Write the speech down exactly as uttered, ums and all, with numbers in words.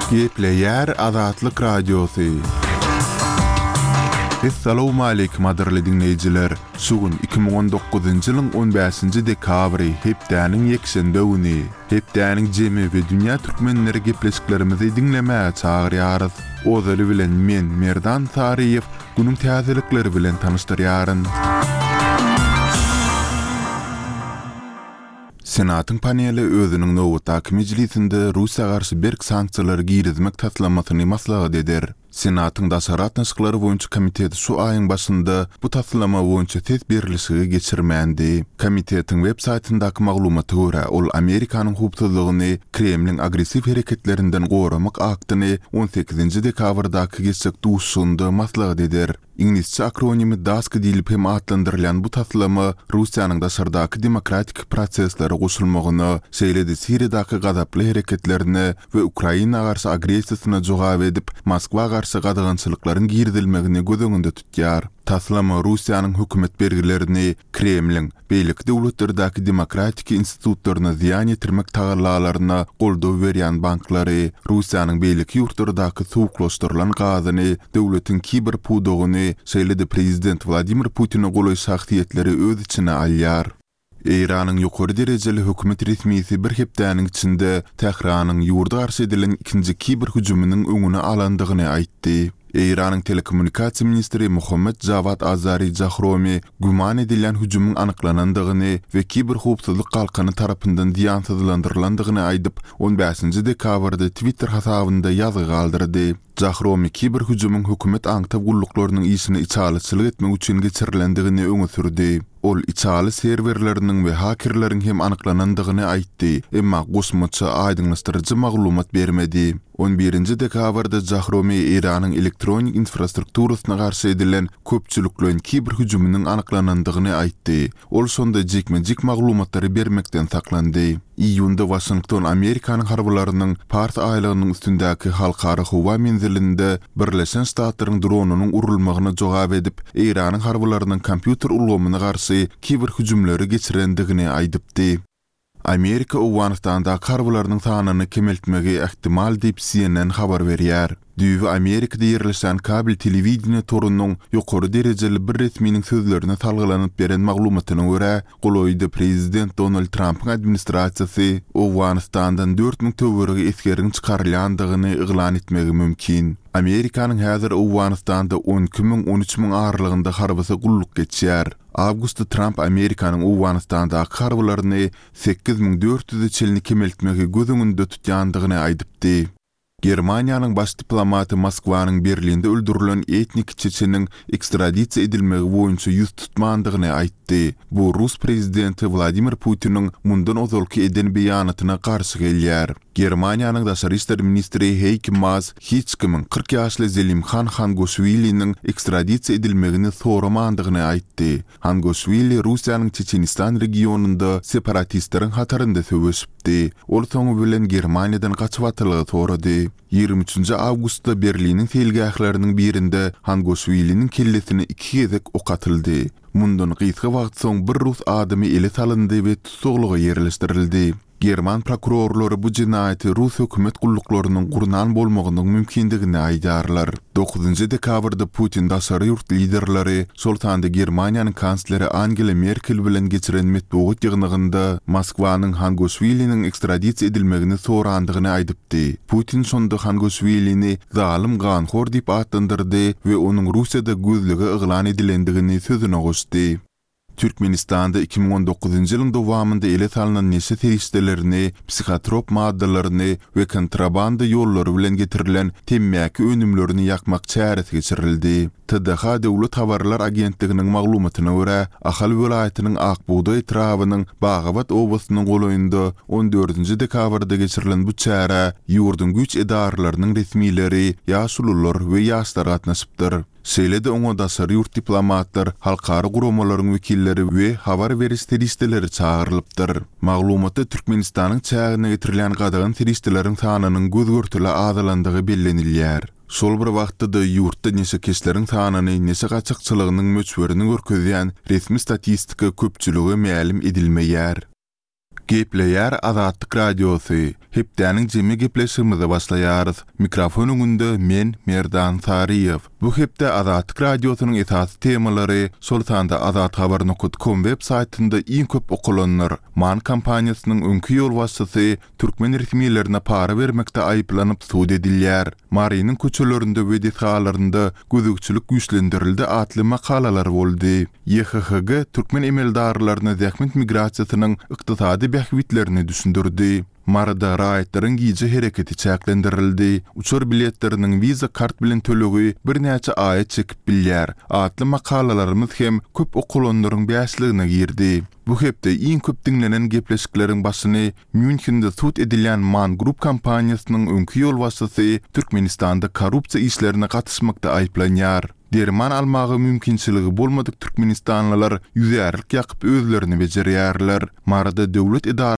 Gepleyer Azatlyk Radiosu. Assalamu alaykum adirli dinleyijiler. Sugun iki bin on dokuzuncu ýylyň on beşinji dekabry hepdäniň ýekşende güni. Hepdäniň jemi we dünýä türkmenleri gepleşiklerimizi dinlemäge çagyrýarys. Ozaly bilen men Merdan Tariýew günüň täzelikleri bilen tanyşdyrýaryn. Senatyň paneli özüniň nowatdaky mejlisinde Russiýa garşy berk sanksiýalary girizmek taslamasyny maslahat eder. Senatyň daşarat naşyklary boýunça komiteti şu aýyň başynda bu taslama boýunça tez berilişigi geçirmändi. Komitetiň web saýtyndaky maglumata görä, ol Amerikanyň hukukçylygyny Kremliň agressiw hereketlerinden goramak aktyny on sekizinji dekabrdaky geçek duşunda maslahat eder. İnglisçe akronimi DASK diýilip hem atlandyrılan bu taslama Russiýanyň daşardaky demokratik prosesleri goşulmagyny, şeýledi Siriýadaky gazaply hereketlerini we Ukraina garşy agressiýasyna jogap edip Moskwa garşy gadagynçylyklaryň girdilmegini göz öňünde tutýar. Taslama Russiýanyň hökümet bergilerini Kremliň beýlik döwletlerdaky demokratik institutlaryna ziýan ýetirmek taýýarlalaryna goldaw berýän banklary, Russiýanyň beýlik ýurtlarydaky suwuklaşdyrylan gazyny, döwletiň kiber pudogyny, şeýledi prezident Vladimir Putiniň goly şahsiýetleri öz içine alýar. Iranyň ýokary derejeli hökümet resmisi bir hepdäniň içinde Tehranyň ýurda garşy edilen ikinji kiber hüjümüniň öňüne alandygyny aýtdy. Iranyň telekommunikasiýa ministri Muhammed Javad Azari Jahromi güman edilen hüjümüň anyklanandygyny we kiber hukukçylyk galkany tarapyndan diýansyzlandyrylandygyny aýdyp on beşinji dekabrda Twitter hasabynda ýazy galdyrdy. Jahromi kiber hüjümüň hökümet aňyta gulluklarının işini içalyçylyk etmek üçin geçirilendigini öňe sürdi. Ol içaly serwerleriniň we hakerleriň hem anyklanandygyny aýtdy, emma gosmaça aýdyňlaşdyrjy maglumat bermedi. on birinji dekabrda Jahromi Iranyň elektronik infrastrukturasyna garşy edilen köpçüliklerin kiber hüjümüniň anyklanandygyny aýtdy. Ol şonda jekme-jek maglumatlary bermekden saklandy. Iýunda Washington Amerikanyň harbalarynyň Pars aýlygynyň üstündäki halkara howa menzilinde Birleşen Ştatlaryň dronunyň urulmagyna jogap edip, Iranyň harbalarynyň kompýuter ulgamyna garşy kiber hüjümleri geçirendigini aýdypdy. Amerika Awganistanda harbalarynyň sanyny kemeltmegi ihtimal diýip C N N habar berýär. Düýbi Amerikada ýerleşen kabel telewiziýa torunyň ýokary derejeli bir resminiň sözlerine salgylanyp beren maglumatyna görä, goloýdy prezident Donald Trump'yň administrasiýasy Awganistandan dört ming töwerege eskeriň çykarylýandygyny yglan etmegi mümkin. Amerikanyň häzir Awganistanda on iki ming on üç ming aralygynda harbasy gulluk geçýär. Awgustda Trump Amerikanyň Awganistanda harbalaryny sekiz ming dört yüz çelini kemeltmegi göz öňünde tutýandygyny aýdypdy. Germaniýanyň baş diplomaty Moskwanyň Berlinde öldürilen etnik çeçeniň ekstradisiýa edilmegi boýunça ýüz tutmandygyny aýtdy. Bu Rus prezidenti Vladimir Putiniň mundan ozalky eden beýanatyna garşy gelýär. Germaniýanyň daşary işler ministri Heiko Maas hiç kimiň kırk ýaşly Zelimkhan Hangoşwiliniň ekstradisiýa edilmegini soramandygyny aýtdy. Hangoşwili Russiýanyň Çeçenistan regionunda separatistleriň hatarynda söwüşipdi. Ol soňu bilen Germaniýadan gaçyp atylgy sorady. ýygrimi üçinji awgustda Berliniň telgähleriniň birinde Hangoşwiliniň kellesini iki gezek ok atyldy. Mundan gysga wagt soň bir Rus adamy ele salyndy we tutukluga ýerleşdirildi. German prokurorlary bu jinaýaty Rus hökümet gulluklarynyň gurnan bolmagynyň mümkindigini aýdarlar. dokuzunji dekabrda Putin daşary ýurt liderleri Sultanda Germaniýanyň kansleri Angela Merkel bilen geçiren metbuat ýygnygynda Moskwanyň Hangoşwiliniň ekstradisiýa edilmegini sorandygyny aýdypdy. Putin şonda Hangoşwilini zalim ganhor diýip atlandyrdy we onuň Russiýada gözlüge yglan edilendigini sözüne goşdy. Türkmenistanda iki bin on dokuzunju ýylyň dowamında ele salynan neşe teristlerini, psikotrop maddalaryny we kontrabanda ýollary bilen getirilen temmäki önümlerini ýakmak çäresi geçirildi. T D H Döwlet Habarlar Agentliginiň maglumatyna görä, Ahal welaýatynyň Akbuğda etrawynyň Bagawat obasynyň goloýunda on dördünji dekabrda geçirilen bu çäre ýurdun güç edaralarynyň resmileri, ýaşulular we ýaşlar gatnaşypdyr. Şeýlede oňa daşary ýurt diplomatlar, halkara guramalaryň wekilleri we habar beriş teristleri çağırlypdyr. Maglumatda Türkmenistanyň çägine getirilen gadagan teristleriň sanynyň gözgörtüle azalandygy bellenilýär. Şol bir wagtda ýurtda neşe kesleriň sanyny, neşe gaçykçylygynyň möçberini görkezýän resmi statistika köpçüligi ma'lum edilmeýär. Gepleýär Azatlyk Radiosu. Hepdäniň jemi gepleşigimize başlaýarys. Mikrofon öňünde men Merdan Sariýew. Bu hepde Azatlyk Radiosynyň esasy temalary Sultanda azat habar nokta com web saytynda iň köp okulanlar. Man kampaniýasynyň öňkü ýol başçysy türkmen resmiýetlerine para bermekde aýplanyp suud edilýär. Marynyň köçelerinde we dethalarynda gözükçülük güýçlendirildi atly makalalar boldy. Y H H G türkmen emeldarlaryna zähmet migrasiýasynyň ykdysady bähwitlerini düşündirdi. Marada raýatlaryň giýje hereketi çäklendirildi. Uçur biletleriniň viza kart bilen tölegi bir näçe aýa çekip bilýär. Atly makalalarymyz hem köp okulanlaryň bäsligine girdi. Bu hepde iň köp dinlenen gepleşikleriň başyny Münchende suud edilen Man Group kampaniýasynyň öňkü ýol başçysy Türkmenistanda korrupsiýa işlerine gatnaşmakda aýplanýar. Derman almagy mümkinçiligi bolmadyk Türkmenistanlylar ýüzärlik ýakyp özlerini bejerýärler. Marada döwlet